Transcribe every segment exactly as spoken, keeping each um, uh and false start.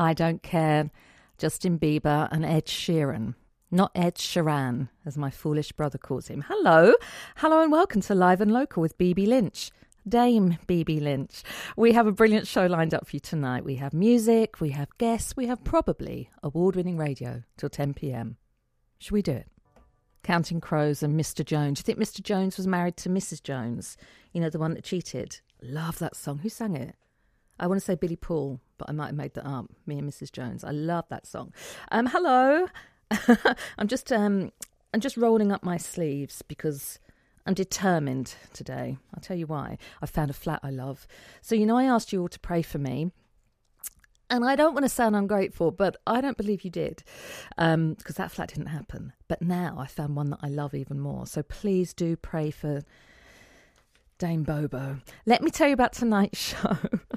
I Don't Care, Justin Bieber and Ed Sheeran. Not Ed Sheeran, as my foolish brother calls him. Hello. Hello and welcome to Live and Local with B B Lynch. Dame B B Lynch. We have a brilliant show lined up for you tonight. We have music, we have guests, we have probably award-winning radio till ten p.m. Should we do it? Counting Crows and Mister Jones. Do you think Mister Jones was married to Missus Jones? You know, the one that cheated? Love that song. Who sang it? I want to say Billy Paul, but I might have made that up. Me and Missus Jones. I love that song. Um, hello. I'm just um, I'm just rolling up my sleeves because I'm determined today. I'll tell you why. I found a flat I love. So, you know, I asked you all to pray for me. And I don't want to sound ungrateful, but I don't believe you did, um, because that flat didn't happen. But now I found one that I love even more. So please do pray for Dame Bobo. Let me tell you about tonight's show.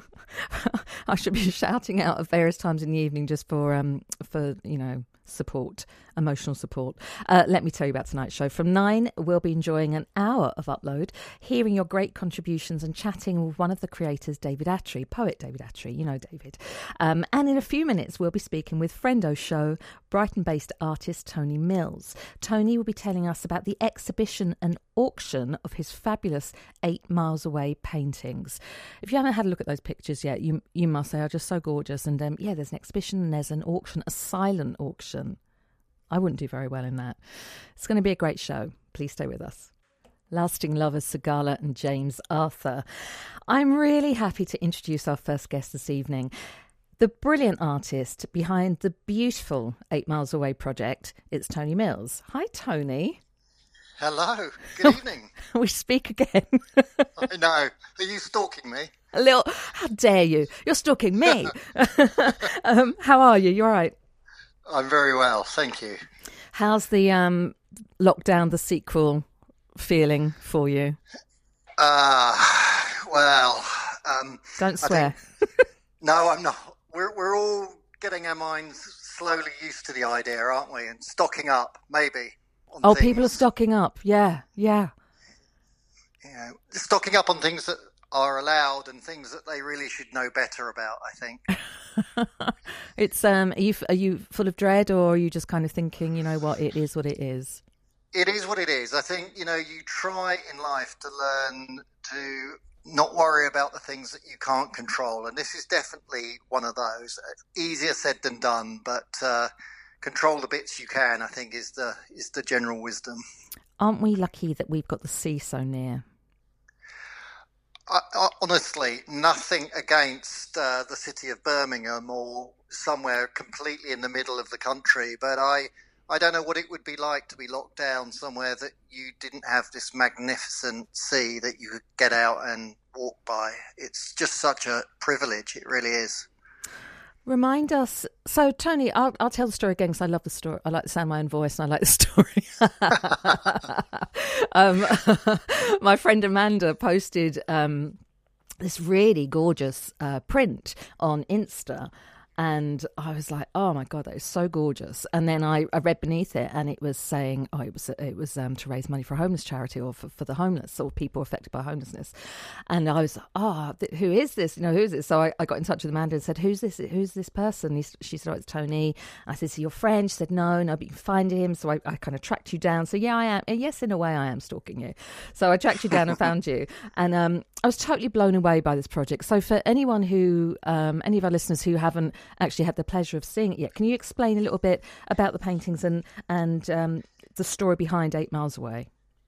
I should be shouting out at various times in the evening just for, um, for you know, support, emotional support. Uh, let me tell you about tonight's show. From nine, we'll be enjoying an hour of Upload, hearing your great contributions and chatting with one of the creators, David Attry, poet David Attry, you know David. Um, and in a few minutes, we'll be speaking with Friendo Show, Brighton-based artist Tony Mills. Tony will be telling us about the exhibition and auction of his fabulous Eight Miles Away paintings. If you haven't had a look at those pictures yet, you you must. They are just so gorgeous. And um, yeah, there's an exhibition and there's an auction, a silent auction. I wouldn't do very well in that. It's going to be a great show. Please stay with us. Lasting Lovers, Sagala and James Arthur. I'm really happy to introduce our first guest this evening. The brilliant artist behind the beautiful Eight Miles Away project, it's Tony Mills. Hi, Tony. Hello. Good evening. We speak again. I know. Are you stalking me? A little. How dare you? You're stalking me. um, how are you? You all right? I'm very well, thank you. How's the um, lockdown, the sequel, feeling for you? Uh, well... Um, Don't swear. Think, no, I'm not. We're we're all getting our minds slowly used to the idea, aren't we? And stocking up, maybe. On oh, things. People are stocking up. Yeah, yeah. You know, stocking up on things that are allowed and things that they really should know better about, I think. It's um. Are you are you full of dread, or are you just kind of thinking, you know what, it is what it is? It is what it is. I think, you know, you try in life to learn to not worry about the things that you can't control. And this is definitely one of those. Easier said than done, but uh, control the bits you can, I think, is the is the general wisdom. Aren't we lucky that we've got the sea so near? I, I, honestly, nothing against uh, the city of Birmingham or somewhere completely in the middle of the country, but I... I don't know what it would be like to be locked down somewhere that you didn't have this magnificent sea that you could get out and walk by. It's just such a privilege. It really is. Remind us. So, Tony, I'll, I'll tell the story again because I love the story. I like the sound of my own voice and I like the story. um, my friend Amanda posted um, this really gorgeous uh, print on Insta. And I was like, oh my God, that is so gorgeous. And then I, I read beneath it and it was saying, oh, it was it was um, to raise money for a homeless charity or for, for the homeless or people affected by homelessness. And I was like, oh, th- who is this? You know, who is this? So I, I got in touch with Amanda and said, who's this? Who's this person? He, she said, oh, it's Tony. I said, is he your friend? She said, no, no, but you can find him. So I, I kind of tracked you down. So yeah, I am. And yes, in a way, I am stalking you. So I tracked you down and found you. And um, I was totally blown away by this project. So for anyone who, um, any of our listeners who haven't actually had the pleasure of seeing it yet, can you explain a little bit about the paintings and and um, the story behind Eight Miles Away?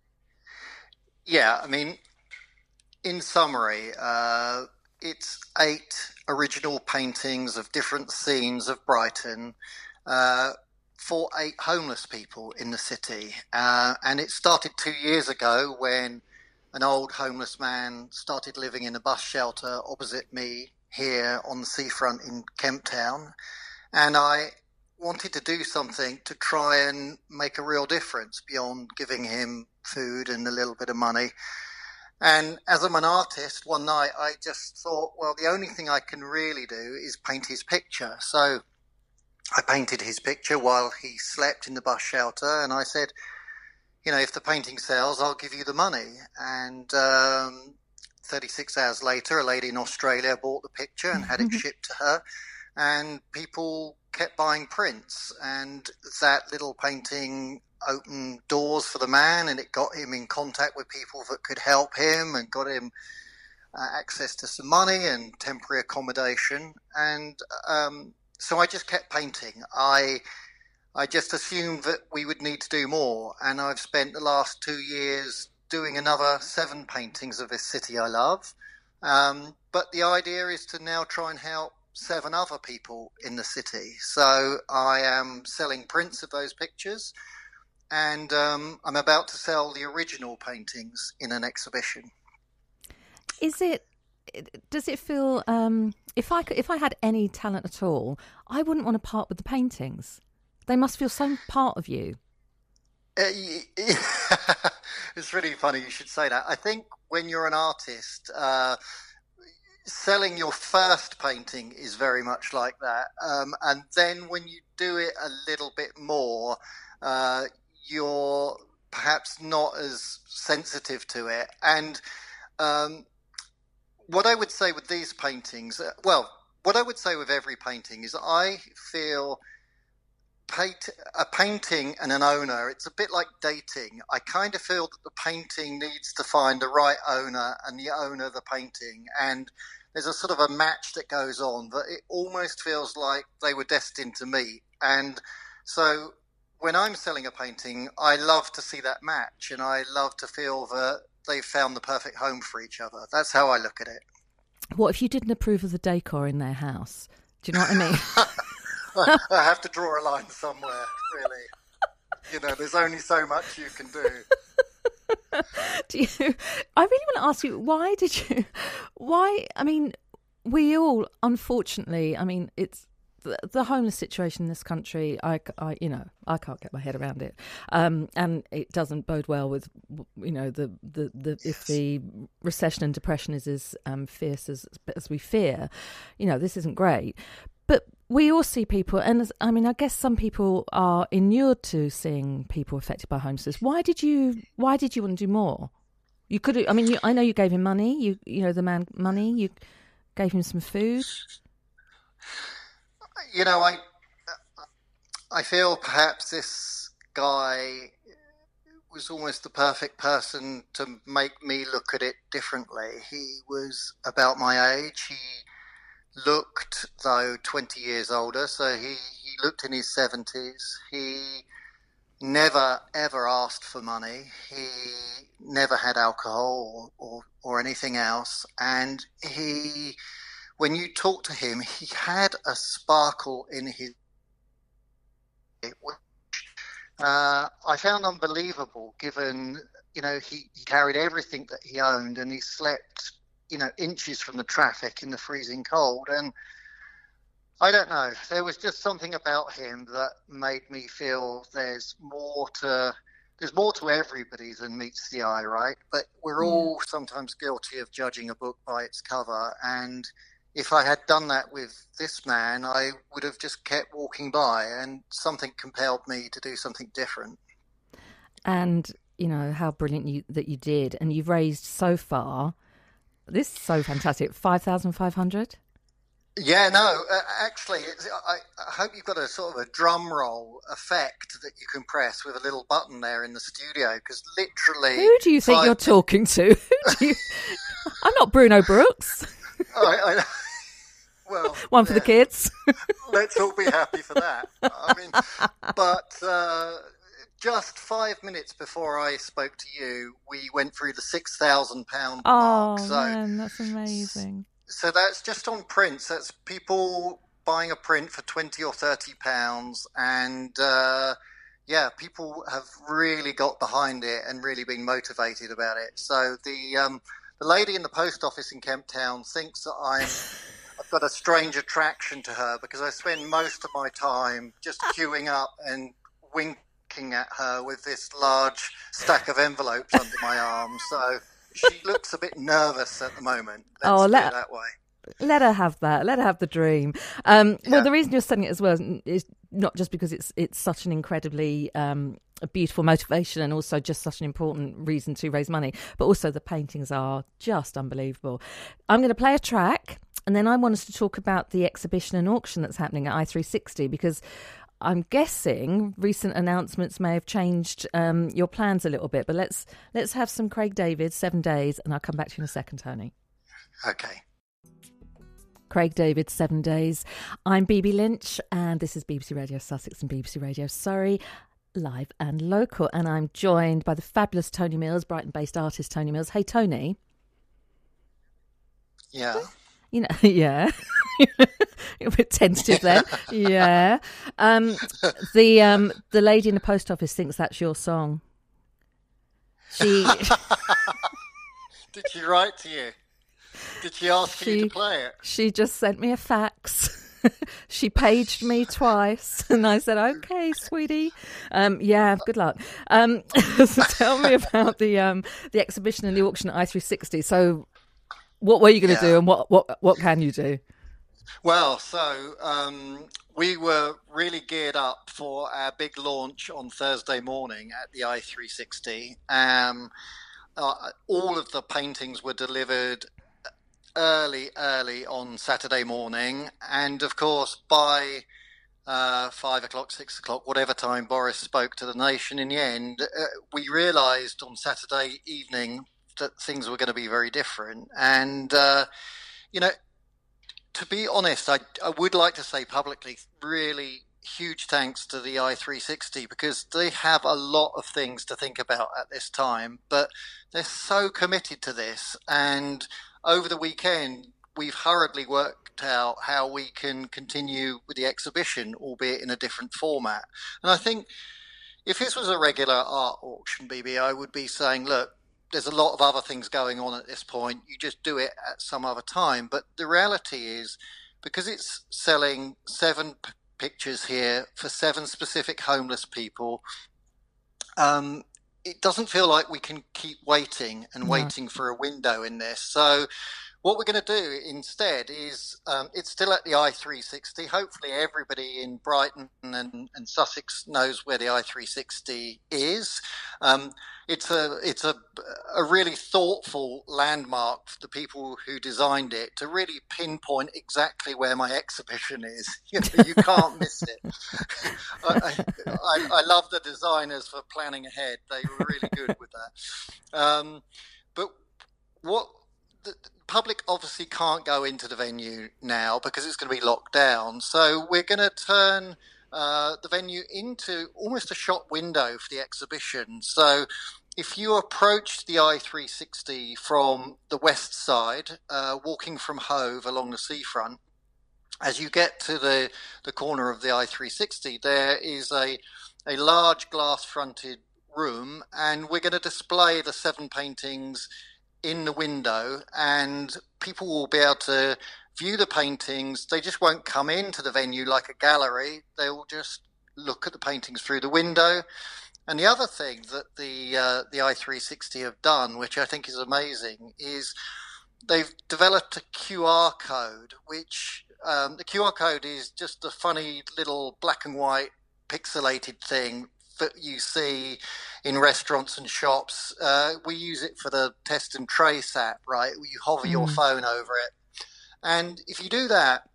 Yeah, I mean, in summary, uh, it's eight original paintings of different scenes of Brighton uh, for eight homeless people in the city. Uh, and it started two years ago when an old homeless man started living in a bus shelter opposite me here on the seafront in Kemp Town, and I wanted to do something to try and make a real difference beyond giving him food and a little bit of money. And as I'm an artist, one night I just thought, well, the only thing I can really do is paint his picture. So I painted his picture while he slept in the bus shelter, and I said, you know, if the painting sells, I'll give you the money. And um thirty-six hours later, a lady in Australia bought the picture and had it shipped to her. and people kept buying prints, and that little painting opened doors for the man, and it got him in contact with people that could help him and got him uh, access to some money and temporary accommodation. And um, so I just kept painting. I I just assumed that we would need to do more, and I've spent the last two years doing another seven paintings of this city I love. Um, but the idea is to now try and help seven other people in the city. So I am selling prints of those pictures, and um, I'm about to sell the original paintings in an exhibition. Is it? Does it feel? Um, if I could, if I had any talent at all, I wouldn't want to part with the paintings. They must feel so part of you. Uh, it's really funny you should say that. I think when you're an artist, uh, selling your first painting is very much like that. Um, and then when you do it a little bit more, uh, you're perhaps not as sensitive to it. And um, what I would say with these paintings, uh, well, what I would say with every painting is I feel paint, a painting and an owner, it's a bit like dating. I kind of feel that the painting needs to find the right owner and the owner the painting. And there's a sort of a match that goes on that it almost feels like they were destined to meet. And so when I'm selling a painting, I love to see that match, and I love to feel that they've found the perfect home for each other. That's how I look at it. What if you didn't approve of the decor in their house? Do you know what I mean? I have to draw a line somewhere, really. You know, there's only so much you can do. Do you? I really want to ask you, why did you? Why? I mean, we all, unfortunately, I mean, it's the, the homeless situation in this country. I, I, you know, I can't get my head around it, um, and it doesn't bode well with, you know, the the, the yes. If the recession and depression is as um, fierce as as we fear, you know, this isn't great. But we all see people, and I mean, I guess some people are inured to seeing people affected by homelessness. Why did you? Why did you want to do more? You could. I mean, you, I know you gave him money. You, you know, the man money. You gave him some food. You know, I, I feel perhaps this guy was almost the perfect person to make me look at it differently. He was about my age. He looked, though, twenty years older, so he, he looked in his seventies. He never, ever asked for money. He never had alcohol or, or, or anything else. And he, when you talked to him, he had a sparkle in his, which uh, I found unbelievable, given, you know, he, he carried everything that he owned, and he slept, you know, inches from the traffic in the freezing cold. And I don't know, there was just something about him that made me feel there's more to there's more to everybody than meets the eye, right? But we're yeah. all sometimes guilty of judging a book by its cover. And if I had done that with this man, I would have just kept walking by, and something compelled me to do something different. And, you know, how brilliant you, that you did. And you've raised so far, this is so fantastic, five thousand five hundred? Yeah, no, uh, actually, it's, I, I hope you've got a sort of a drum roll effect that you can press with a little button there in the studio, because literally... Who do you think you're talking to? Who do you... I'm not Bruno Brooks. I, I, well, One for yeah, the kids. Let's all be happy for that. I mean, but uh, just five minutes before I spoke to you, we went through the six thousand pound oh, mark. So, man, that's amazing. So that's just on prints. That's people buying a print for twenty or thirty pounds, and uh, yeah, people have really got behind it and really been motivated about it. So the um, the lady in the post office in Kemp Town thinks that I'm I've got a strange attraction to her, because I spend most of my time just queuing up and winking at her with this large stack of envelopes under my arm. So she looks a bit nervous at the moment. Let's oh, let, do it that way. Let her have that. Let her have the dream. Um, yeah. Well, the reason you're selling it as well is not just because it's it's such an incredibly um, a beautiful motivation, and also just such an important reason to raise money, but also the paintings are just unbelievable. I'm going to play a track, and then I want us to talk about the exhibition and auction that's happening at I three sixty, because I'm guessing recent announcements may have changed um, your plans a little bit. But let's let's have some Craig David, Seven Days, and I'll come back to you in a second, Tony. Okay. Craig David, Seven Days. I'm B B Lynch, and this is B B C Radio Sussex and B B C Radio Surrey, live and local. And I'm joined by the fabulous Tony Mills, Brighton-based artist Tony Mills. Hey, Tony. Yeah. You know, yeah. You're a bit tentative there. Yeah. Um, the um, the lady in the post office thinks that's your song. She. Did she write to you? Did she ask she, you to play it? She just sent me a fax. She paged me twice, and I said, "Okay, sweetie." Um, yeah, good luck. Um, so tell me about the um, the exhibition and the auction at I three sixty. So, what were you going to yeah. do, and what, what what can you do? Well, so um, we were really geared up for our big launch on Thursday morning at the I three sixty. Um, uh, all of the paintings were delivered early, early on Saturday morning. And of course, by uh, five o'clock, six o'clock, whatever time Boris spoke to the nation, in the end, uh, we realised on Saturday evening that things were going to be very different. And, uh, you know, to be honest, I, I would like to say publicly, really huge thanks to the I three sixty, because they have a lot of things to think about at this time, but they're so committed to this. And over the weekend, we've hurriedly worked out how we can continue with the exhibition, albeit in a different format. And I think if this was a regular art auction, B B, I would be saying, look, there's a lot of other things going on at this point. You just do it at some other time. But the reality is, because it's selling seven p- pictures here for seven specific homeless people, um, it doesn't feel like we can keep waiting and waiting yeah. for a window in this. So what we're going to do instead is, um, it's still at the I three sixty. Hopefully everybody in Brighton and, and Sussex knows where the I three sixty is. Um, it's a it's a, a really thoughtful landmark for the people who designed it to really pinpoint exactly where my exhibition is. You know, you can't miss it. I, I, I love the designers for planning ahead. They were really good with that. Um, but what the public obviously can't go into the venue now because it's going to be locked down. So we're going to turn uh, the venue into almost a shop window for the exhibition. So if you approach the I three sixty from the west side, uh, walking from Hove along the seafront, as you get to the, the corner of the I three sixty, there is a, a large glass-fronted room, and we're going to display the seven paintings in the window, and people will be able to view the paintings. They just won't come into the venue like a gallery. They will just look at the paintings through the window. And the other thing that the uh, the I three sixty have done, which I think is amazing, is they've developed a Q R code, which um, the Q R code is just a funny little black and white pixelated thing that you see in restaurants and shops. Uh, we use it for the Test and Trace app, right? You hover mm. your phone over it. And if you do that,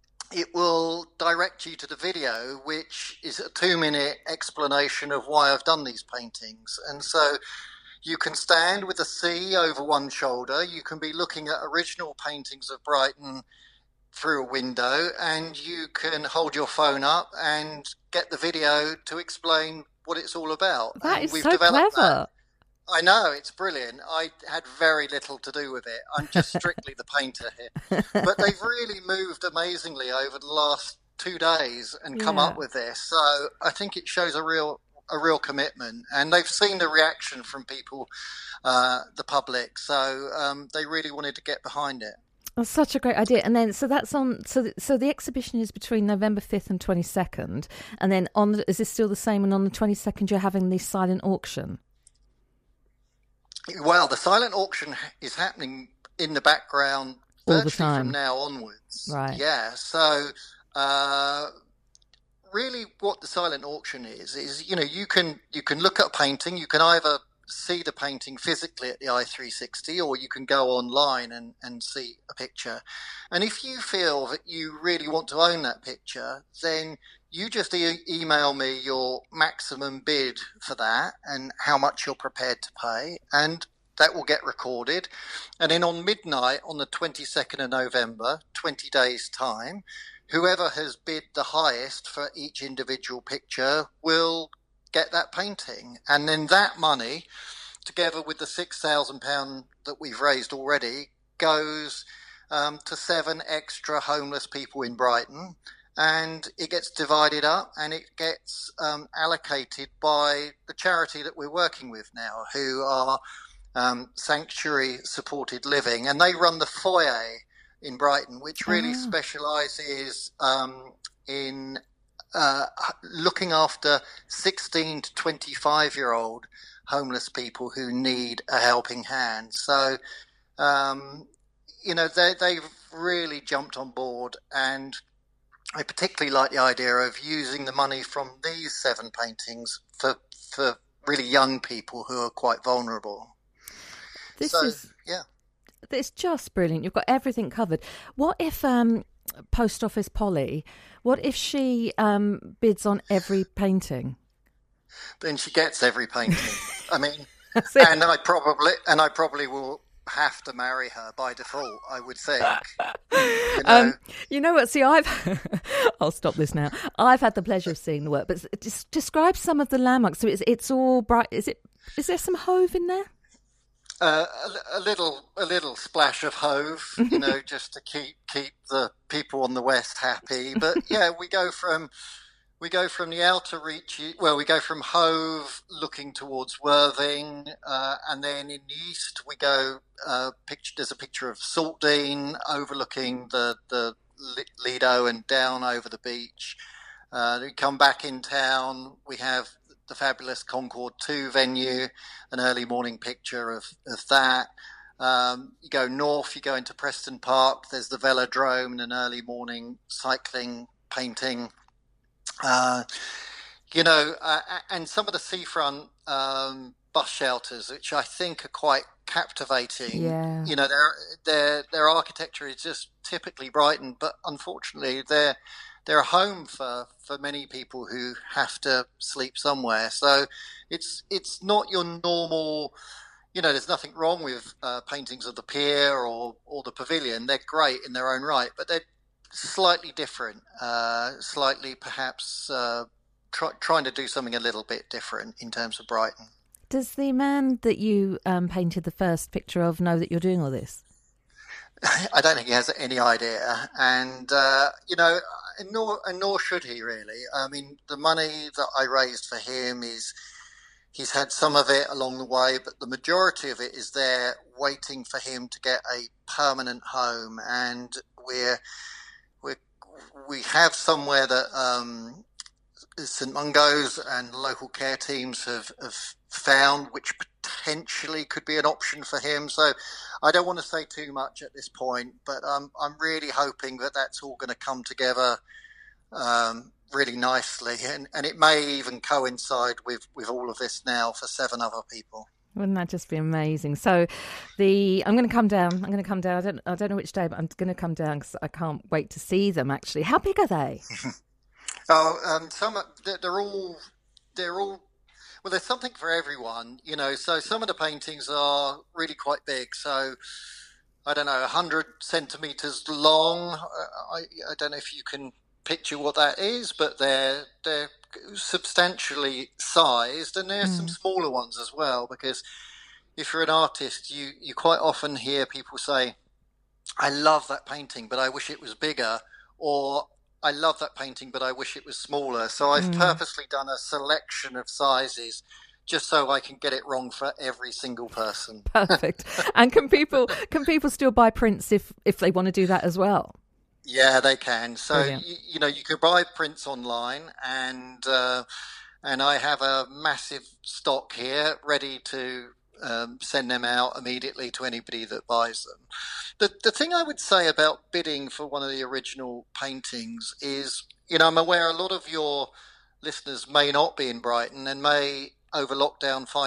it will direct you to the video, which is a two-minute explanation of why I've done these paintings. And so you can stand with the sea over one shoulder. You can be looking at original paintings of Brighton through a window, and you can hold your phone up and get the video to explain what it's all about. That and is we've so developed clever. That. I know, it's brilliant. I had very little to do with it. I'm just strictly the painter here. But they've really moved amazingly over the last two days and come yeah. up with this. So I think it shows a real a real commitment. And they've seen the reaction from people, uh, the public. So um, they really wanted to get behind it. That's such a great idea. And then, so that's on, so the, so the exhibition is between November fifth and twenty-second. And then on, the, is this still the same? And on the twenty-second, you're having the silent auction? Well, the silent auction is happening in the background all virtually the time from now onwards. Right. Yeah. So, uh, really what the silent auction is, is, you know, you can, you can look at a painting, you can either see the painting physically at the I three sixty, or you can go online and, and see a picture. And if you feel that you really want to own that picture, then you just e- email me your maximum bid for that and how much you're prepared to pay, and that will get recorded. And then on midnight on the twenty-second of November, twenty days time, whoever has bid the highest for each individual picture will get that painting. And then that money, together with the six thousand pounds that we've raised already, goes um, to seven extra homeless people in Brighton. And it gets divided up and it gets um, allocated by the charity that we're working with now, who are um, Sanctuary Supported Living. And they run the foyer in Brighton, which really oh. specialises um, in uh, looking after sixteen to twenty-five-year-old homeless people who need a helping hand. So, um, you know, they, they've really jumped on board, and I particularly like the idea of using the money from these seven paintings for for really young people who are quite vulnerable. This so, is yeah, it's just brilliant. You've got everything covered. What if um, Post Office Polly? What if she um, bids on every painting? Then she gets every painting. I mean, and I probably and I probably will have to marry her by default, I would think. You know, um, you know what? See, I've I'll stop this now. I've had the pleasure of seeing the work, but just describe some of the landmarks. So it's it's all bright. Is it? Is there some Hove in there? Uh, a, a little, a little splash of Hove, you know, just to keep keep the people on the west happy. But yeah, we go from. We go from the outer reach, well, we go from Hove looking towards Worthing, uh, and then in the east we go, uh, picture, there's a picture of Saltdean overlooking the, the Lido and down over the beach. Uh, we come back in town, we have the fabulous Concord two venue, an early morning picture of, of that. Um, you go north, you go into Preston Park, there's the Velodrome and an early morning cycling painting. Uh, you know, uh, and some of the seafront um, bus shelters, which I think are quite captivating. Yeah. You know, their their their architecture is just typically Brighton, but unfortunately, they're they're a home for, for many people who have to sleep somewhere. So it's it's not your normal. You know, there's nothing wrong with uh, paintings of the pier or or the pavilion. They're great in their own right, but they're slightly different, uh, slightly perhaps uh, try, trying to do something a little bit different in terms of Brighton. Does the man that you um, painted the first picture of know that you're doing all this? I don't think he has any idea, and uh, you know, nor and nor should he really. I mean, the money that I raised for him is he's had some of it along the way, but the majority of it is there waiting for him to get a permanent home, and we're We have somewhere that um, St Mungo's and local care teams have, have found, which potentially could be an option for him. So I don't want to say too much at this point, but um, I'm really hoping that that's all going to come together um, really nicely. And, and it may even coincide with, with all of this now for seven other people. Wouldn't that just be amazing? So, the I'm going to come down. I'm going to come down. I don't. I don't know which day, but I'm going to come down because I can't wait to see them. Actually, how big are they? oh, um, some they're all they're all well. There's something for everyone, you know. So some of the paintings are really quite big. So I don't know, one hundred centimeters long. I I don't know if you can picture what that is, but they're they're substantially sized, and there are mm. some smaller ones as well, because if you're an artist, you you quite often hear people say, I love that painting but I wish it was bigger, or I love that painting but I wish it was smaller. So I've mm. purposely done a selection of sizes just so I can get it wrong for every single person. Perfect. And can people can people still buy prints if if they want to do that as well? Yeah, they can. So, you, you know, you can buy prints online, and uh, and I have a massive stock here ready to um, send them out immediately to anybody that buys them. The the thing I would say about bidding for one of the original paintings is, you know, I'm aware a lot of your listeners may not be in Brighton and may over lockdown find it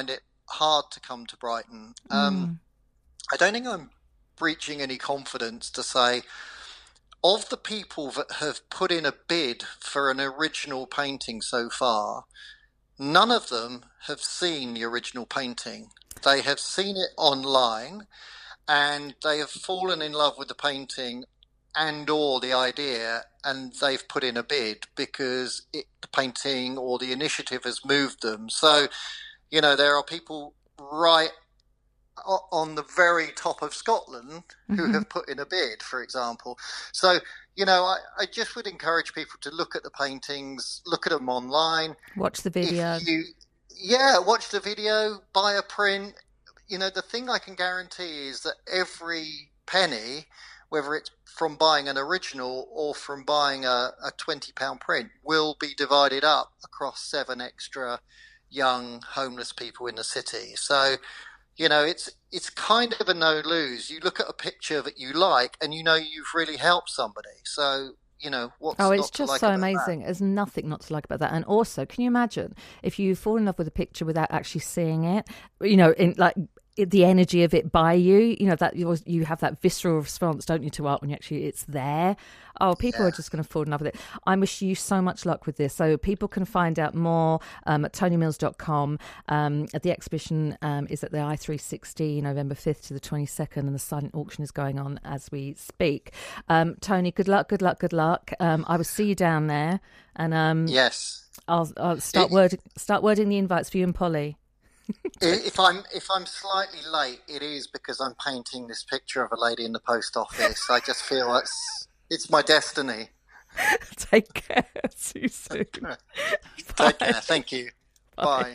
hard to come to Brighton. Mm. Um, I don't think I'm breaching any confidence to say, of the people that have put in a bid for an original painting so far, none of them have seen the original painting. They have seen it online, and they have fallen in love with the painting and or the idea, and they've put in a bid because it, the painting or the initiative has moved them. So, you know, there are people right on the very top of Scotland who mm-hmm. have put in a bid, for example. So, you know, I, I just would encourage people to look at the paintings, look at them online. Watch the video. If you, yeah, watch the video, buy a print. You know, the thing I can guarantee is that every penny, whether it's from buying an original or from buying a, a twenty pound print, will be divided up across seven extra young homeless people in the city. So, you know, it's it's kind of a no-lose. You look at a picture that you like and you know you've really helped somebody. So, you know, what's Oh, it's not just to like so about amazing. that? There's nothing not to like about that. And also, can you imagine if you fall in love with a picture without actually seeing it? You know, in like the energy of it by you, you know, that you you have that visceral response, don't you, to art when you actually it's there. Oh, people Yeah. are just going to fall in love with it. I wish you so much luck with this. So people can find out more um, at tony mills dot com. Um, at the exhibition um, is at the I three sixty, November fifth to the twenty-second, and the silent auction is going on as we speak. Um, Tony, good luck, good luck, good luck. Um, I will see you down there, and um, Yes. I'll, I'll start It- word start wording the invites for you and Polly. If I'm if I'm slightly late, it is because I'm painting this picture of a lady in the post office. I just feel it's it's my destiny. Take care. See you soon. Take care. Thank you. Bye.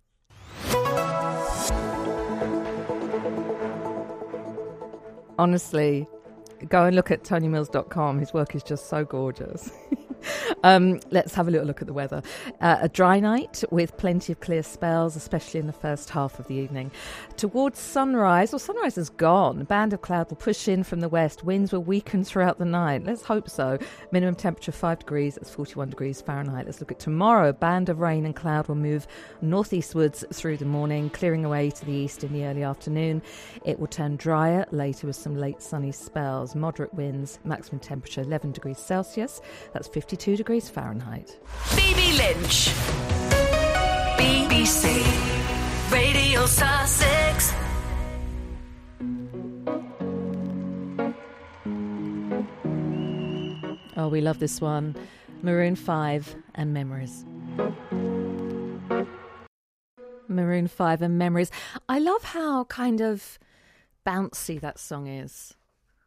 Bye. Honestly, go and look at tony mills dot com. His work is just so gorgeous. Um, let's have a little look at the weather. Uh, a dry night with plenty of clear spells, especially in the first half of the evening. Towards sunrise, well, sunrise is gone. A band of cloud will push in from the west. Winds will weaken throughout the night. Let's hope so. Minimum temperature five degrees. That's forty-one degrees Fahrenheit. Let's look at tomorrow. A band of rain and cloud will move northeastwards through the morning, clearing away to the east in the early afternoon. It will turn drier later with some late sunny spells. Moderate winds. Maximum temperature eleven degrees Celsius. That's fifty-two degrees Fahrenheit. B B Lynch, B B C Radio Sussex. Oh, we love this one. Maroon five and Memories. Maroon five and Memories. I love how kind of bouncy that song is.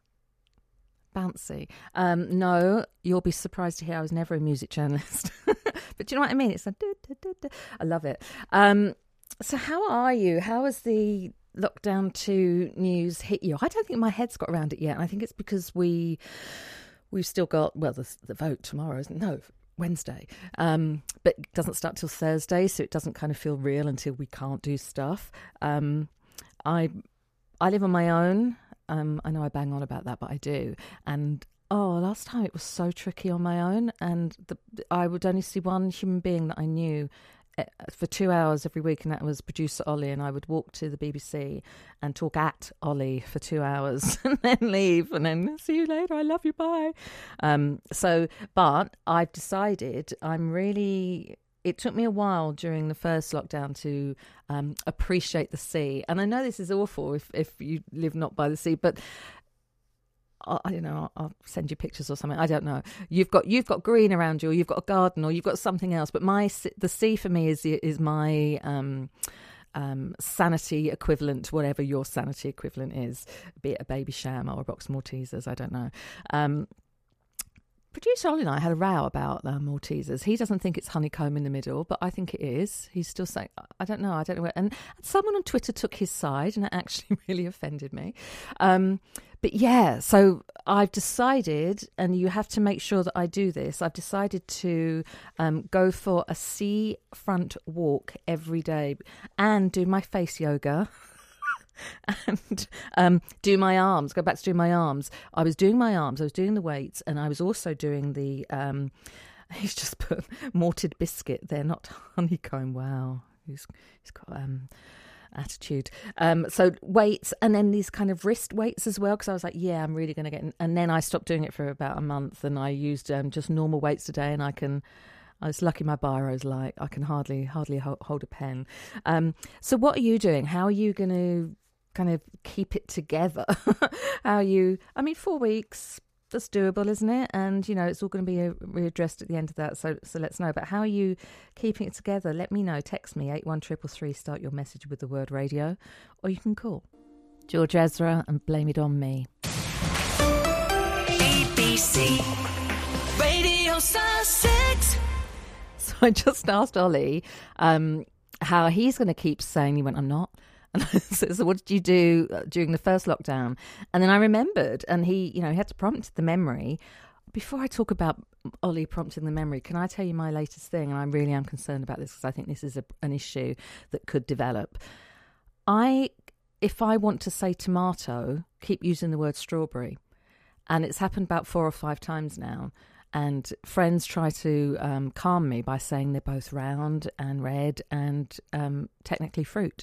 Bouncy. Um, no, you'll be surprised to hear I was never a music journalist. But do you know what I mean? It's like, duh, duh, duh, duh. I love it. Um, so how are you? How has the lockdown two news hit you? I don't think my head's got around it yet. And I think it's because we, we've still got, well, the, the vote tomorrow, isn't it? No, Wednesday. Um, but it doesn't start till Thursday, so it doesn't kind of feel real until we can't do stuff. Um, I I live on my own. Um, I know I bang on about that, but I do. And, oh, last time it was so tricky on my own. And the, I would only see one human being that I knew for two hours every week, and that was producer Ollie. And I would walk to the B B C and talk at Ollie for two hours and then leave and then see you later. I love you. Bye. Um, so, but I've decided I'm really... It took me a while during the first lockdown to um, appreciate the sea. And I know this is awful if, if you live not by the sea, but I, I don't know, I'll send you pictures or something. I don't know. You've got you've got green around you, or you've got a garden, or you've got something else. But my the sea for me is is my um, um, sanity equivalent to whatever your sanity equivalent is, be it a baby sham or a box of Maltesers. I don't know. Um, Producer Ollie and I had a row about uh, Maltesers. He doesn't think it's honeycomb in the middle, but I think it is. He's still saying, I don't know, I don't know. Where. And someone on Twitter took his side, and it actually really offended me. Um, but yeah, so I've decided, and you have to make sure that I do this, I've decided to um, go for a seafront walk every day and do my face yoga. And um, do my arms, go back to doing my arms. I was doing my arms, I was doing the weights, and I was also doing the, um, he's just put malted biscuit. They're not honeycomb. Wow. He's, he's got um, attitude. Um, so weights, and then these kind of wrist weights as well, because I was like, yeah, I'm really going to get in. And then I stopped doing it for about a month, and I used um, just normal weights a day, and I can, I was lucky my biro's light. I can hardly, hardly hold, hold a pen. Um, so what are you doing? How are you going to kind of keep it together? How are you, I mean, four weeks, that's doable, isn't it? And, you know, it's all going to be readdressed at the end of that. So so let's know. But how are you keeping it together? Let me know. Text me, eight one three three three. Start your message with the word radio. Or you can call George Ezra and blame it on me. B B C Radio Sussex. So I just asked Ollie um, how he's going to keep saying, he went, I'm not. And so, so what did you do during the first lockdown? And then I remembered, and he, you know, he had to prompt the memory. Before I talk about Ollie prompting the memory, can I tell you my latest thing? And I really am concerned about this because I think this is a, an issue that could develop. I, if I want to say tomato, keep using the word strawberry. And it's happened about four or five times now. And friends try to um, calm me by saying they're both round and red and um, technically fruit.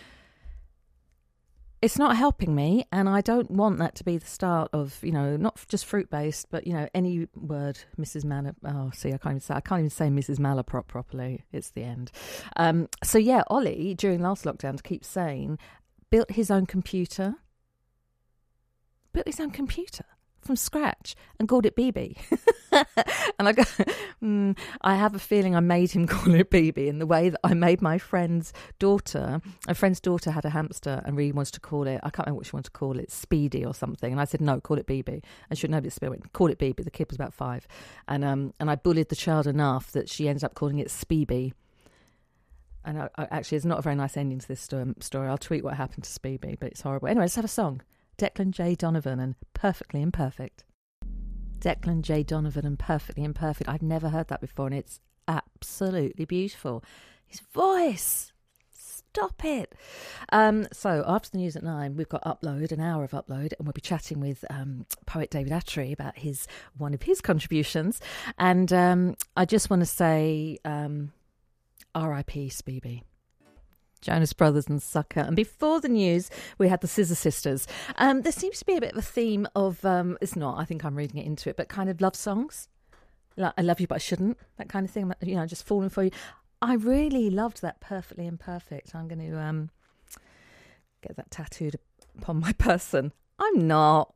It's not helping me, and I don't want that to be the start of, you know, not just fruit-based, but, you know, any word, Missus Malap. Oh, see, I can't even say, I can't even say Missus Malaprop properly. It's the end. Um, so, yeah, Ollie, during last lockdown, to keep saying, built his own computer. Built his own computer from scratch and called it B B. And I go, mm, I have a feeling I made him call it B B in the way that I made my friend's daughter. A friend's daughter had a hamster and really wants to call it, I can't remember what she wanted to call it, Speedy or something. And I said, no, call it B B. And she would know it's Speedy. Call it B B. The kid was about five. And um, and I bullied the child enough that she ended up calling it Speeby. And I, I, actually, it's not a very nice ending to this sto- story. I'll tweet what happened to Speedy, but it's horrible. Anyway, let's have a song. Declan J. Donovan and Perfectly Imperfect. Declan J. Donovan and Perfectly Imperfect. I've never heard that before, and it's absolutely beautiful. His voice. Stop it. Um, so after the news at nine, we've got Upload, an hour of Upload, and we'll be chatting with um, poet David Attree about his one of his contributions. And um, I just want to say um, R I P Speeby. Jonas Brothers and Sucker. And before the news, we had the Scissor Sisters. Um, there seems to be a bit of a theme of, um, it's not, I think I'm reading it into it, but kind of love songs. Like, I love you, but I shouldn't. That kind of thing, you know, just falling for you. I really loved that Perfectly Imperfect. I'm going to um, get that tattooed upon my person. I'm not.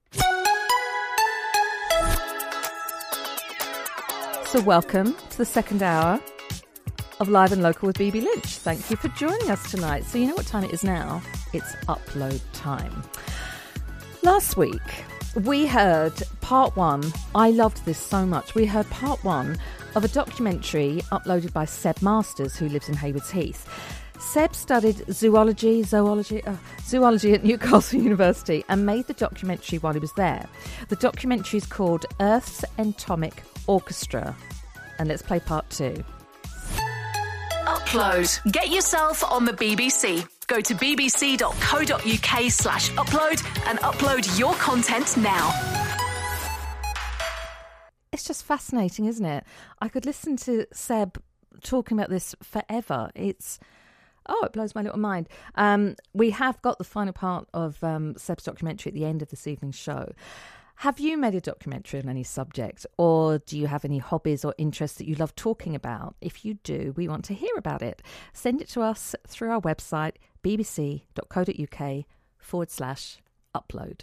So welcome to the second hour of Live and Local with B B Lynch. Thank you for joining us tonight. So you know what time it is now? It's Upload time. Last week, we heard part one. I loved this so much. We heard part one of a documentary uploaded by Seb Masters, who lives in Haywards Heath. Seb studied zoology, zoology, uh, zoology at Newcastle University and made the documentary while he was there. The documentary is called Earth's Atomic Orchestra. And let's play part two. Upload. Get yourself on the B B C. Go to bbc.co.uk slash upload and upload your content now. It's just fascinating, isn't it? I could listen to Seb talking about this forever. It's, oh, it blows my little mind. Um, we have got the final part of um, Seb's documentary at the end of this evening's show. Have you made a documentary on any subject, or do you have any hobbies or interests that you love talking about? If you do, we want to hear about it. Send it to us through our website, bbc.co.uk forward slash upload.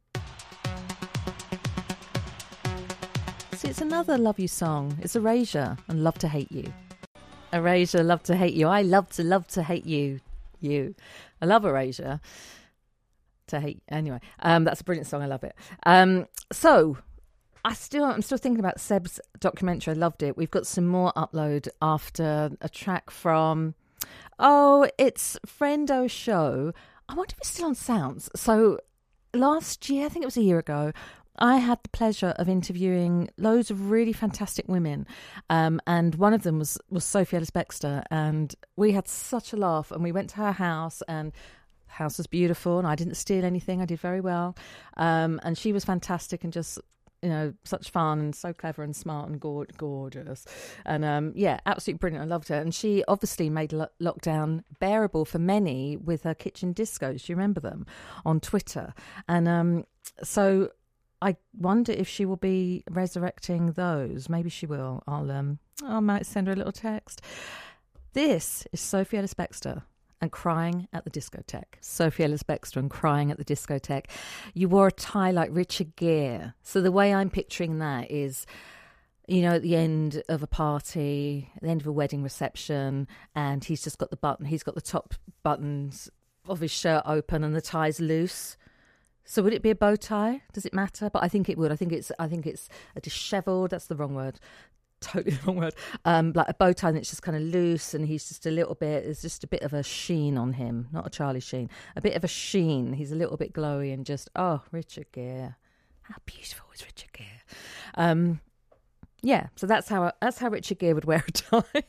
See, it's another Love You song. It's Erasure and Love to Hate You. Erasure, Love to Hate You. I love to love to hate you. You. I love Erasure. To hate anyway. Um, that's a brilliant song. I love it. Um, so I still, I'm still thinking about Seb's documentary. I loved it. We've got some more Upload after a track from, oh, it's Friendo Show. I wonder if it's still on Sounds. So last year, I think it was a year ago, I had the pleasure of interviewing loads of really fantastic women, um, and one of them was was Sophie Ellis-Bextor, and we had such a laugh. And we went to her house, and house was beautiful, and I didn't steal anything. I did very well, um, and she was fantastic, and just you know, such fun and so clever and smart and gor- gorgeous. And um, yeah, absolutely brilliant. I loved her. And she obviously made lo- lockdown bearable for many with her kitchen discos. Do you remember them on Twitter? And um, so I wonder if she will be resurrecting those. Maybe she will. I'll um, I might send her a little text. This is Sophie Ellis-Bextor and Crying at the Discotheque. Sophie Ellis-Bextor and Crying at the Discotheque. You wore a tie like Richard Gere. So the way I'm picturing that is, you know, at the end of a party, at the end of a wedding reception, and he's just got the button, he's got the top buttons of his shirt open and the tie's loose. So would it be a bow tie? Does it matter? But I think it would. I think it's I think it's a dishevelled, that's the wrong word. Totally the wrong word. Um, like a bow tie that's just kind of loose, and he's just a little bit, there's just a bit of a sheen on him. Not a Charlie Sheen. A bit of a sheen. He's a little bit glowy and just, oh, Richard Gere. How beautiful is Richard Gere? Um, yeah, so that's how that's how Richard Gere would wear a tie.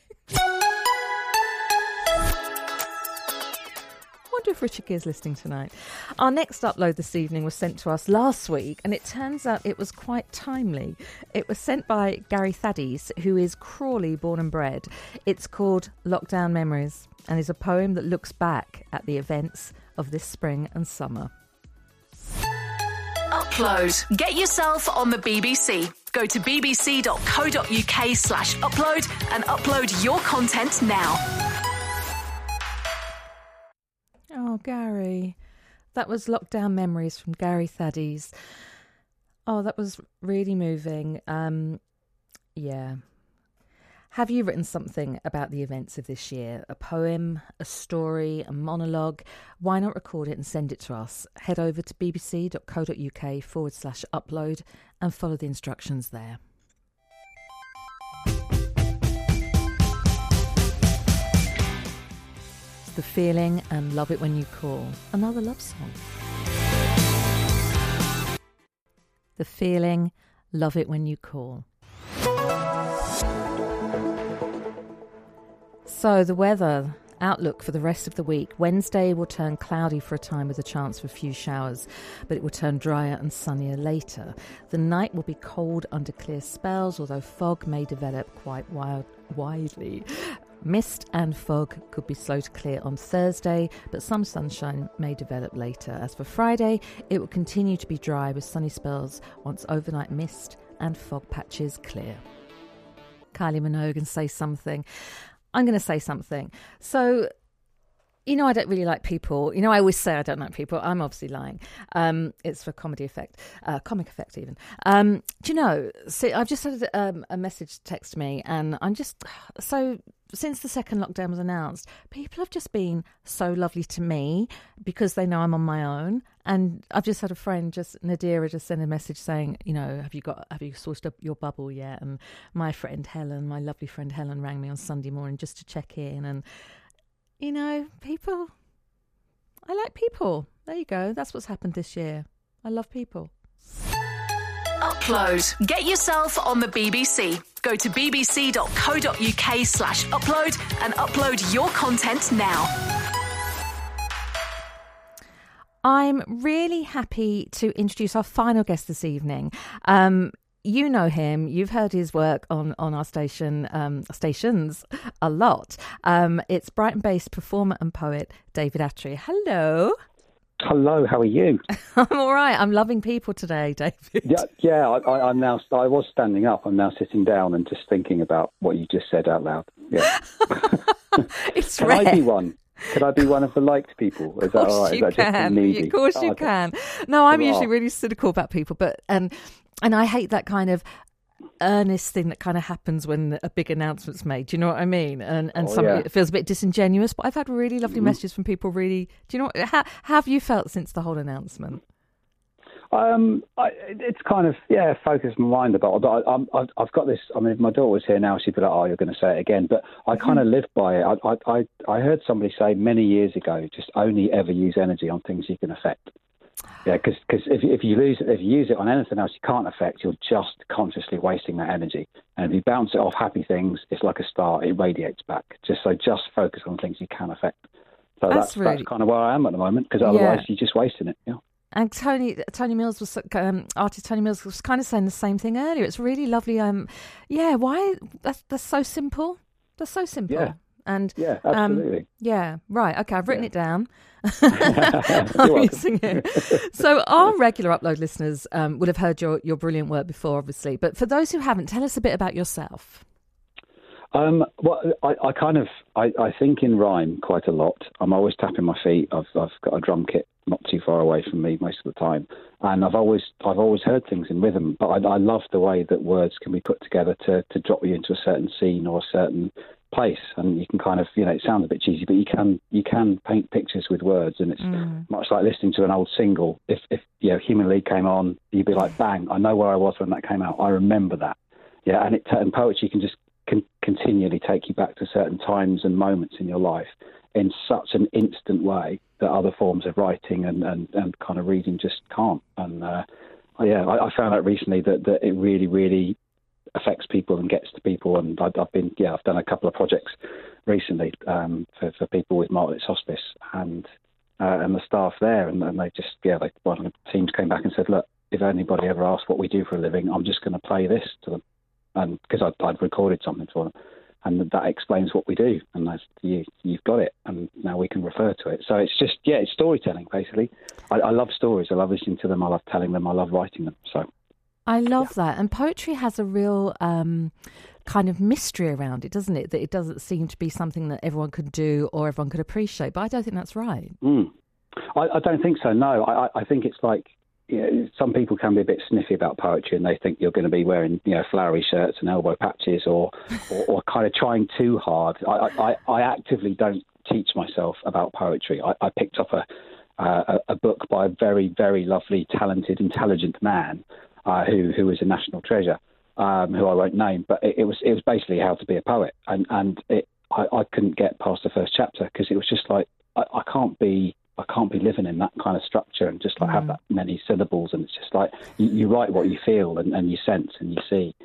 I wonder if Richard Gere's listening tonight. Our next upload this evening was sent to us last week, and it turns out it was quite timely. It was sent by Gary Thaddeus, who is Crawley born and bred. It's called Lockdown Memories, and is a poem that looks back at the events of this spring and summer. Upload. Get yourself on the B B C. Go to bbc.co.uk slash upload and upload your content now. Oh, Gary. That was Lockdown Memories from Gary Thaddeus. Oh, that was really moving. Um, yeah. Have you written something about the events of this year? A poem, a story, a monologue? Why not record it and send it to us? Head over to bbc.co.uk forward slash upload and follow the instructions there. The Feeling and Love It When You Call. Another love song. The Feeling, Love It When You Call. So the weather outlook for the rest of the week. Wednesday will turn cloudy for a time with a chance for a few showers, but it will turn drier and sunnier later. The night will be cold under clear spells, although fog may develop quite wild, widely. Mist and fog could be slow to clear on Thursday, but some sunshine may develop later. As for Friday, it will continue to be dry with sunny spells once overnight mist and fog patches clear. Kylie Minogue and Say Something. I'm going to say something. So, you know, I don't really like people. You know, I always say I don't like people. I'm obviously lying. Um, it's for comedy effect, uh, comic effect even. Um, do you know, see, I've just had um, a message text me, and I'm just, so since the second lockdown was announced, people have just been so lovely to me because they know I'm on my own. And I've just had a friend, just Nadira, just send a message saying, you know, have you got, have you sorted up your bubble yet? And my friend Helen, my lovely friend Helen, rang me on Sunday morning just to check in. And, you know, people, I like people. There you go. That's what's happened this year. I love people. Upload. Get yourself on the B B C. Go to bbc.co.uk slash upload and upload your content now. I'm really happy to introduce our final guest this evening. Um, you know him. You've heard his work on, on our station um, stations a lot. Um, it's Brighton-based performer and poet David Attree. Hello. Hello, how are you? I'm all right. I'm loving people today, David. Yeah, yeah. I, I, I'm now. I was standing up. I'm now sitting down and just thinking about what you just said out loud. Yeah. It's Can rare. I be one? Could I be one of the liked people? Is that all right? Is that just Can. needy? Of course Oh, you okay. can. No, I'm Come usually on. really cynical about people, but and and I hate that kind of earnest thing that kind of happens when a big announcement's made. Do you know what I mean? And and Oh, some yeah. it feels a bit disingenuous. But I've had really lovely Mhm. messages from people. Really, do you know what, how, how have you felt since the whole announcement? Um, I, it's kind of yeah, focused my mind about. But I, I'm, I've, I've got this. I mean, if my daughter was here now, she'd be like, "Oh, you're going to say it again." But I kind of live by it. I, I, I, I heard somebody say many years ago, just only ever use energy on things you can affect. Yeah, because if, if you lose if you use it on anything else you can't affect, you're just consciously wasting that energy. And if you bounce it off happy things, it's like a star; it radiates back. Just so, just focus on things you can affect. So That's that's really- that's kind of where I am at the moment. Because otherwise, Yeah. you're just wasting it. Yeah. And Tony Tony Mills was um, artist Tony Mills was kind of saying the same thing earlier. It's really lovely. Um, yeah, why that's that's so simple. That's so simple. Yeah. And yeah, absolutely. Um, yeah, right. Okay, I've written Yeah. it down. You're Using it. So our regular Upload listeners um, would have heard your, your brilliant work before, obviously. But for those who haven't, tell us a bit about yourself. Um, well, I, I kind of, I, I think in rhyme quite a lot. I'm always tapping my feet. I've, I've got a drum kit not too far away from me most of the time, and I've always, I've always heard things in rhythm. But I, I love the way that words can be put together to, to drop you into a certain scene or a certain place, and you can kind of, you know, it sounds a bit cheesy, but you can, you can paint pictures with words, and it's Mm. much like listening to an old single. If, if you know, Human League came on, you'd be like, bang, I know where I was when that came out. I remember that. Yeah, and it, and poetry can just can continually take you back to certain times and moments in your life in such an instant way that other forms of writing and, and, and kind of reading just can't. And uh, yeah, I, I found out recently that, that it really, really affects people and gets to people. And I've, I've been, yeah, I've done a couple of projects recently um, for, for people with Martlet's Hospice and uh, and the staff there, and, and they just, yeah, they, one of the teams came back and said, look, if anybody ever asks what we do for a living, I'm just going to play this to them. And because I'd, I'd recorded something for them, and that explains what we do, and that's, you, you've got it, and now we can refer to it. So it's just, yeah, it's storytelling, basically. I, I love stories. I love listening to them. I love telling them. I love writing them. So I love yeah. that. And poetry has a real um, kind of mystery around it, doesn't it? That it doesn't seem to be something that everyone could do or everyone could appreciate. But I don't think that's right. Mm. I, I don't think so, no. I, I think it's like, you know, some people can be a bit sniffy about poetry, and they think you're going to be wearing, you know, flowery shirts and elbow patches, or, or, or kind of trying too hard. I, I, I actively don't teach myself about poetry. I, I picked up a, uh, a book by a very, very lovely, talented, intelligent man uh, who who is a national treasure, um, who I won't name, but it, it was it was basically how to be a poet, and and it, I, I couldn't get past the first chapter because it was just like I, I can't be. I can't be living in that kind of structure and just like Mm. have that many syllables. And it's just like you, you write what you feel and, and you sense and you see.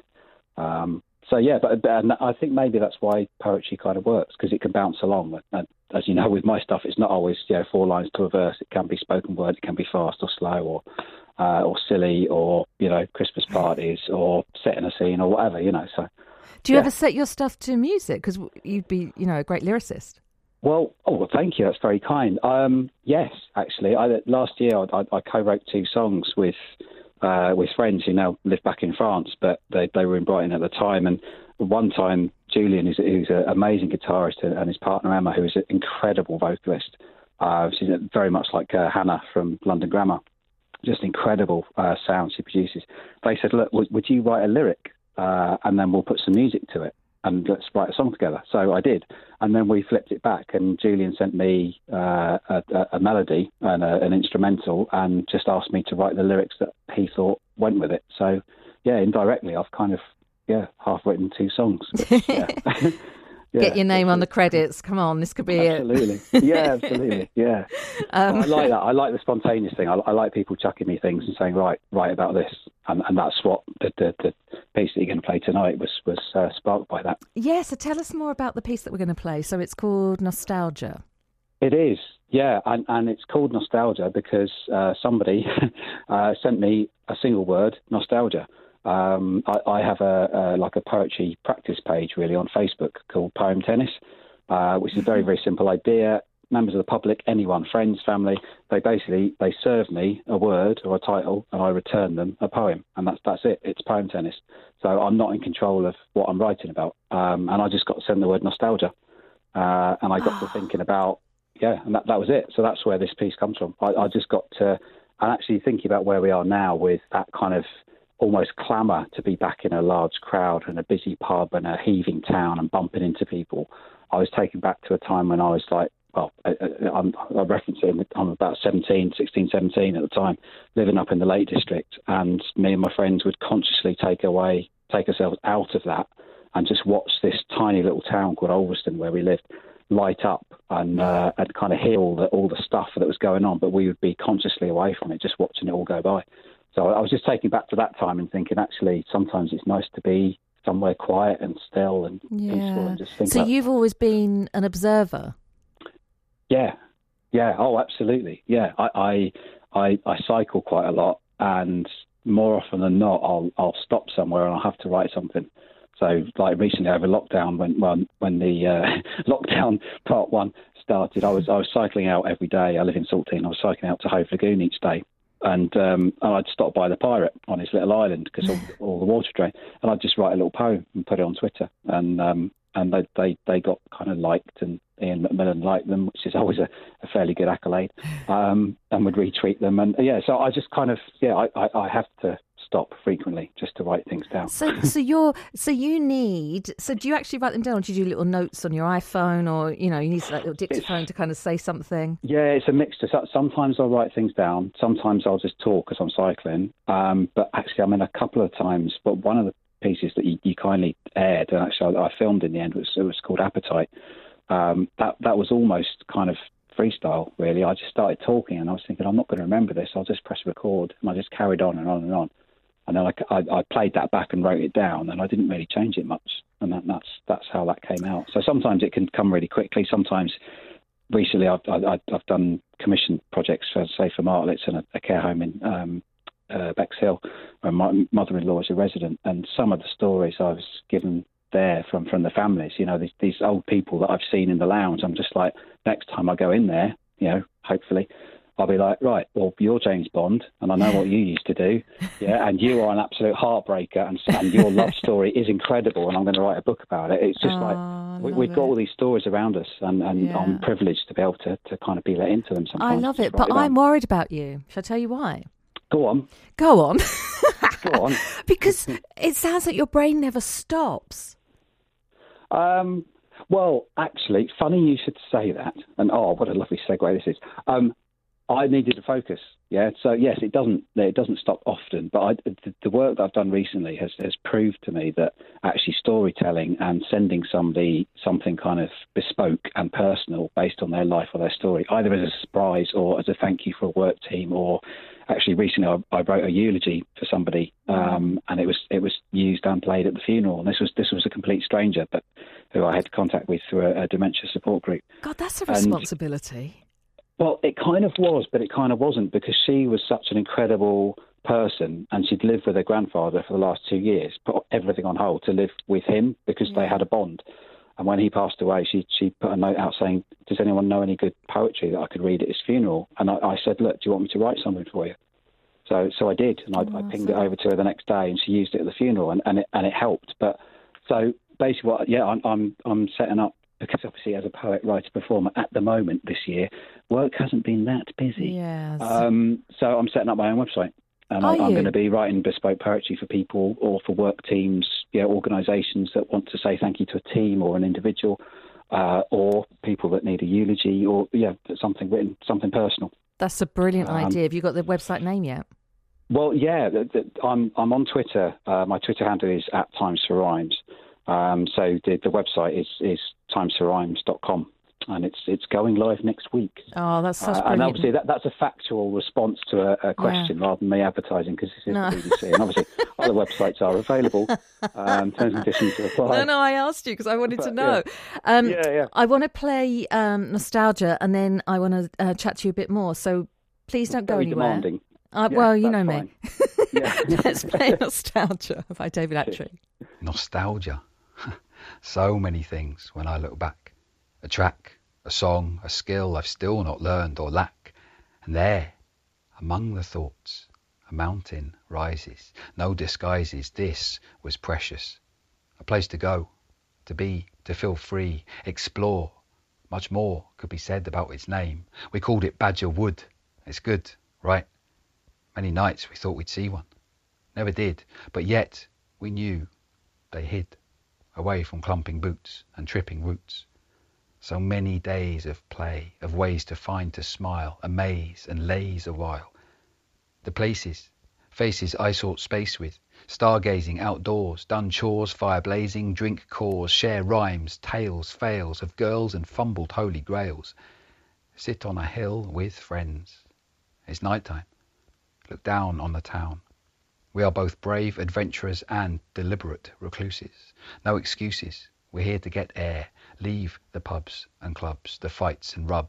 Um, so, yeah, but, but and I think maybe that's why poetry kind of works, because it can bounce along. And as you know, with my stuff, it's not always, you know, four lines to a verse. It can be spoken word. It can be fast or slow or uh, or silly or, you know, Christmas parties or set in a scene or whatever, you know. So, Do you yeah. ever set your stuff to music? Because you'd be, you know, a great lyricist. Well, oh, well, thank you. That's very kind. Um, yes, actually, I, last year I, I co-wrote two songs with uh, with friends who now live back in France, but they, they were in Brighton at the time. And one time, Julian, who's, who's an amazing guitarist, and his partner Emma, who is an incredible vocalist, uh, she's very much like uh, Hannah from London Grammar, just incredible uh, sound she produces. They said, "Look, would, would you write a lyric, uh, and then we'll put some music to it, and let's write a song together." So I did. And then we flipped it back, and Julian sent me uh, a, a melody and a, an instrumental, and just asked me to write the lyrics that he thought went with it. So, yeah, indirectly, I've kind of, yeah, half written two songs. But, yeah. Yeah. Get your name on the credits. Come on, this could be absolutely. it. Yeah, absolutely. Yeah. Um, I like that. I like the spontaneous thing. I, I like people chucking me things and saying, right, write about this. And, and that's what the, the, the piece that you're going to play tonight was, was uh, sparked by that. Yeah, so tell us more about the piece that we're going to play. So it's called Nostalgia. It is, yeah, and, and it's called Nostalgia because uh, somebody uh, sent me a single word, nostalgia. Um, I, I have a, a like a poetry practice page really on Facebook called Poem Tennis, uh, which is a very, very simple idea. Members of the public, anyone, friends, family, they basically, they serve me a word or a title and I return them a poem. And that's that's it. It's Poem Tennis. So I'm not in control of what I'm writing about. Um, and I just got to send the word nostalgia. Uh, and I got to thinking about, yeah, and that, that was it. So that's where this piece comes from. I, I just got to, and actually thinking about where we are now with that kind of almost clamour to be back in a large crowd and a busy pub and a heaving town and bumping into people. I was taken back to a time when I was like, well, I, I, I reference it, I'm about seventeen, sixteen, seventeen at the time, living up in the Lake District, and me and my friends would consciously take away, take ourselves out of that and just watch this tiny little town called Ulverston where we lived light up and uh, and kind of hear all the, all the stuff that was going on, but we would be consciously away from it, just watching it all go by. So I was just taking back to that time and thinking, actually, sometimes it's nice to be somewhere quiet and still and Yeah. peaceful and just think So about, you've always been an observer? yeah, yeah, oh, absolutely, yeah. I, I I, I cycle quite a lot, and more often than not, I'll I'll stop somewhere and I'll have to write something. So, like recently over lockdown, when when, when the uh, lockdown part one started, I was I was cycling out every day. I live in Saltine. I was cycling out to Hove Lagoon each day, and um, I'd stop by the pirate on his little island because all, all the water drain, and I'd just write a little poem and put it on Twitter, and um, and they, they they got kind of liked, and Ian McMillan liked them, which is always a, a fairly good accolade, um, and would retweet them, and yeah, so I just kind of yeah, I, I, I have to stop frequently just to write things down. So, so you're, so you need, so do you actually write them down, or do you do little notes on your iPhone, or you know, you need like a little dictaphone it's, to kind of say something? Yeah, it's a mixture. Sometimes I'll write things down. Sometimes I'll just talk because I'm cycling. Um, but actually, I mean, a couple of times. But one of the pieces that you, you kindly aired, and actually I, I filmed in the end, was it was called Appetite. Um, that that was almost kind of freestyle, really. I just started talking, and I was thinking, I'm not going to remember this. I'll just press record, and I just carried on and on and on. And then I, I, I played that back and wrote it down, and I didn't really change it much. And that, that's that's how that came out. So sometimes it can come really quickly. Sometimes, recently, I've I, I've done commission projects for, say, for Martlets and a, a care home in um, uh, Bexhill, where my mother-in-law is a resident. And some of the stories I was given there from, from the families, you know, these, these old people that I've seen in the lounge, I'm just like, next time I go in there, you know, hopefully, I'll be like, right, well, you're James Bond, and I know what you used to do, yeah, and you are an absolute heartbreaker, and, and your love story is incredible, and I'm going to write a book about it. It's just oh, like, we, we've it. got all these stories around us, and, and yeah. I'm privileged to be able to, to kind of be let into them sometimes. I love it, but I'm worried about you. Shall I tell you why? Go on. Go on. Go on. Because it sounds like your brain never stops. Um. Well, actually, funny you should say that, and oh, what a lovely segue this is. Um. I needed to focus, yeah. So yes, it doesn't it doesn't stop often, but I, the, the work that I've done recently has, has proved to me that actually storytelling and sending somebody something kind of bespoke and personal based on their life or their story, either as a surprise or as a thank you for a work team, or actually recently I, I wrote a eulogy for somebody, um, and it was it was used and played at the funeral, and this was this was a complete stranger, but who I had contact with through a, a dementia support group. God, that's a responsibility. And, well, it kind of was, but it kind of wasn't, because she was such an incredible person, and she'd lived with her grandfather for the last two years, put everything on hold to live with him because yeah. they had a bond. And when he passed away, she she put a note out saying, does anyone know any good poetry that I could read at his funeral? And I, I said, look, do you want me to write something for you? So so I did, and I, oh, I pinged it over to her the next day, and she used it at the funeral, and, and, it, and it helped. But so basically, what, yeah, I'm I'm I'm setting up, because obviously as a poet, writer, performer, at the moment this year, work hasn't been that busy. Yes. Um, so I'm setting up my own website. And I, I'm going to be writing bespoke poetry for people, or for work teams, you know, organisations that want to say thank you to a team or an individual, uh, or people that need a eulogy, or yeah, something written, something personal. That's a brilliant um, idea. Have you got the website name yet? Well, yeah, the, the, I'm I'm on Twitter. Uh, my Twitter handle is at Times for Rhymes. Um, so the, the website is, is times for rhymes dot com, and it's it's going live next week. Oh, that's such uh, brilliant. And obviously that, that's a factual response to a, a question yeah. rather than me advertising, because this is no. the B B C. And obviously other websites are available. Um, terms and conditions apply. No, no, I asked you because I wanted but, to know. Yeah. Um, yeah, yeah. I want to play um, Nostalgia, and then I want to uh, chat to you a bit more. So please don't Very go anywhere. Demanding. Uh, yeah, well, you know fine. me. yeah. Let's play Nostalgia by David Attree. Nostalgia. So many things when I look back. A track, a song, a skill I've still not learned or lack. And there, among the thoughts, a mountain rises. No disguises, this was precious. A place to go, to be, to feel free, explore. Much more could be said about its name. We called it Badger Wood. It's good, right? Many nights we thought we'd see one. Never did, but yet we knew they hid. Away from clumping boots and tripping roots. So many days of play, of ways to find to smile, amaze and laze a while. The places, faces I sought space with, stargazing outdoors, done chores, fire blazing, drink cores, share rhymes, tales, fails of girls and fumbled holy grails. Sit on a hill with friends. It's nighttime. Look down on the town. We are both brave adventurers and deliberate recluses. No excuses. We're here to get air, leave the pubs and clubs, the fights and rubs.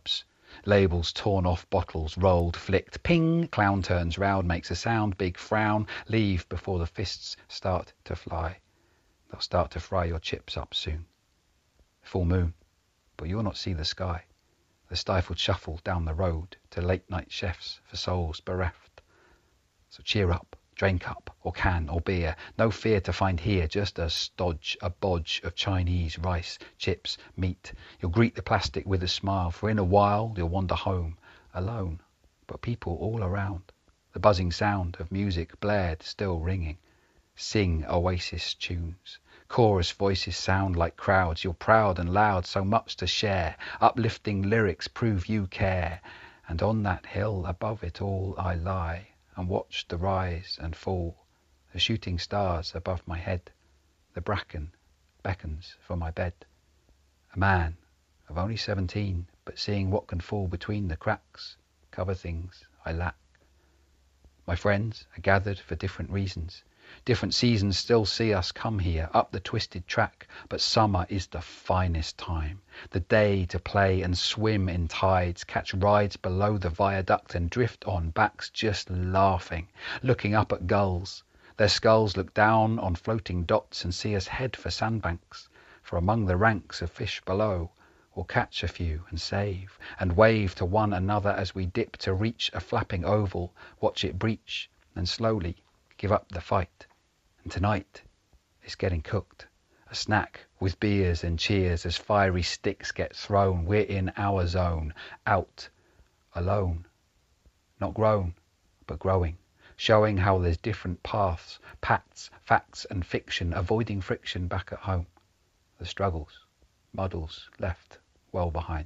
Labels torn off, bottles rolled, flicked. Ping! Clown turns round, makes a sound, big frown. Leave before the fists start to fly. They'll start to fry your chips up soon. Full moon, but you'll not see the sky. The stifled shuffle down the road to late night chefs for souls bereft. So cheer up, drink up, or can, or beer. No fear to find here, just a stodge, a bodge of Chinese rice, chips, meat. You'll greet the plastic with a smile, for in a while you'll wander home, alone, but people all around. The buzzing sound of music blared, still ringing. Sing Oasis tunes. Chorus voices sound like crowds. You're proud and loud, so much to share. Uplifting lyrics prove you care. And on that hill above it all I lie and watch the rise and fall. The shooting stars above my head. The bracken beckons for my bed. A man of only seventeen, but seeing what can fall between the cracks, cover things I lack. My friends are gathered for different reasons. Different seasons still see us come here, up the twisted track, but summer is the finest time. The day to play and swim in tides, catch rides below the viaduct and drift on backs just laughing, looking up at gulls. Their skulls look down on floating dots and see us head for sandbanks, for among the ranks of fish below, we'll catch a few and save, and wave to one another as we dip to reach a flapping oval, watch it breach, and slowly give up the fight. And tonight it's getting cooked. A snack with beers and cheers as fiery sticks get thrown. We're in our zone, out, alone. Not grown, but growing. Showing how there's different paths, paths, facts and fiction, avoiding friction back at home. The struggles, muddles left well behind.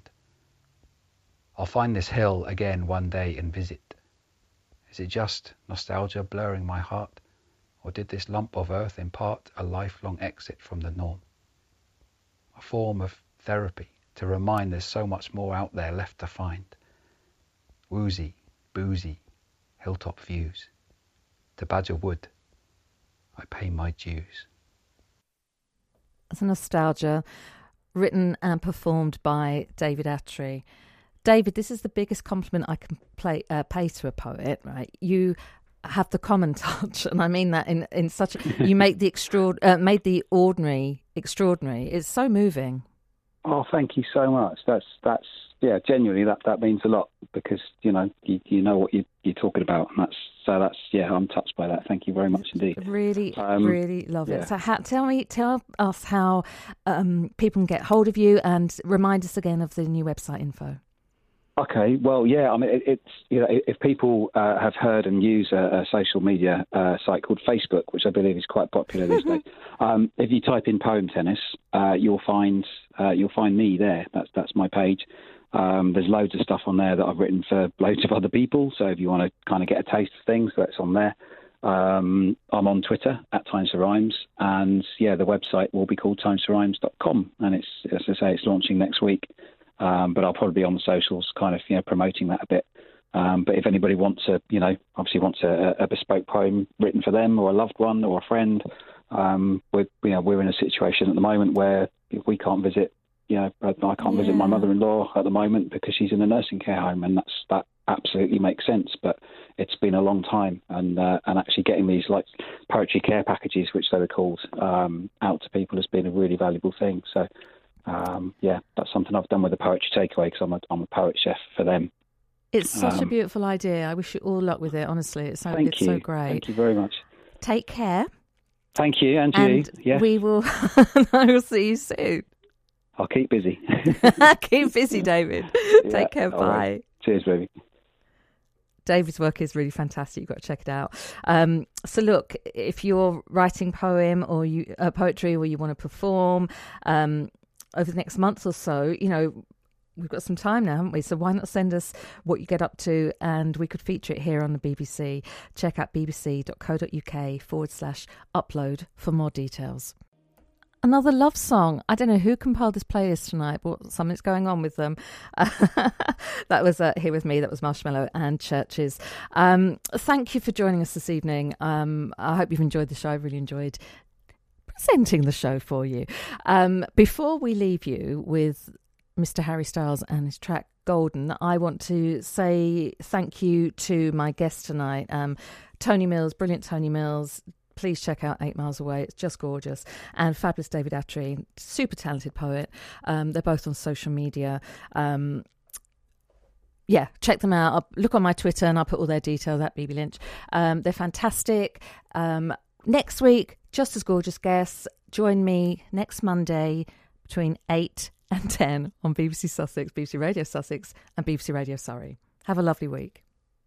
I'll find this hill again one day and visit. Is it just nostalgia blurring my heart, or did this lump of earth impart a lifelong exit from the norm? A form of therapy to remind there's so much more out there left to find. Woozy, boozy, hilltop views. To Badger Wood, I pay my dues. It's a nostalgia, written and performed by David Attree. David, this is the biggest compliment I can play, uh, pay to a poet, right? You have the common touch, and I mean that in, in such a, you make the extra, uh, made the ordinary extraordinary. It's so moving. Oh, thank you so much. That's that's yeah, genuinely that, that means a lot, because you know you, you know what you, you're talking about, and that's so that's yeah, I'm touched by that. Thank you very much indeed. Really, um, really love yeah. it. So, how, tell me, tell us how um, people can get hold of you, and remind us again of the new website info. Okay, well, yeah, I mean, it, it's, you know, if people uh, have heard and use a, a social media uh, site called Facebook, which I believe is quite popular these days, um, if you type in Poem Tennis, uh, you'll find uh, you'll find me there. That's that's my page. Um, there's loads of stuff on there that I've written for loads of other people. So if you want to kind of get a taste of things, that's on there. Um, I'm on Twitter at Times for Rhymes, and yeah, the website will be called times for rhymes dot com, and it's, as I say, it's launching next week. Um, but I'll probably be on the socials kind of, you know, promoting that a bit. Um, but if anybody wants a, you know, obviously wants a, a bespoke poem written for them, or a loved one or a friend, um, we're, you know, we're in a situation at the moment where if we can't visit, you know, I can't yeah. visit my mother-in-law at the moment because she's in a nursing care home, and that's, that absolutely makes sense. But it's been a long time, and uh, and actually getting these like poetry care packages, which they were called, um, out to people has been a really valuable thing. So. Um, yeah, that's something I've done with the Poetry Takeaway, because I'm a, I'm a poet chef for them. It's such um, a beautiful idea. I wish you all luck with it, honestly. It's so, thank it's you. so great. Thank you very much. Take care. Thank you, and, and you. Yeah. We will, I will see you soon. I'll keep busy. Keep busy, David. Yeah, Take care. Bye. Right. Cheers, baby. David's work is really fantastic. You've got to check it out. Um, so look, if you're writing poem or you uh, poetry, or you want to perform, um, over the next month or so, you know, we've got some time now, haven't we? So why not send us what you get up to, and we could feature it here on the B B C. Check out bbc.co.uk forward slash upload for more details. Another love song. I don't know who compiled this playlist tonight, but something's going on with them. That was uh, Here With Me. That was Marshmello and Churches. Um, thank you for joining us this evening. Um, I hope you've enjoyed the show. I really enjoyed presenting the show for you. Um, before we leave you with Mister Harry Styles and his track golden. I want to say thank you to my guest tonight, um, Tony Mills, brilliant Tony Mills. Please check out Eight Miles Away. It's just gorgeous. And fabulous David Attry, super talented poet. Um, they're both on social media. Um, yeah, check them out. I'll look on my Twitter and I'll put all their details at B B Lynch. Um, they're fantastic. Um, next week, just as gorgeous guests. Join me next Monday between eight and ten on B B C Sussex, B B C Radio Sussex and B B C Radio Surrey. Have a lovely week.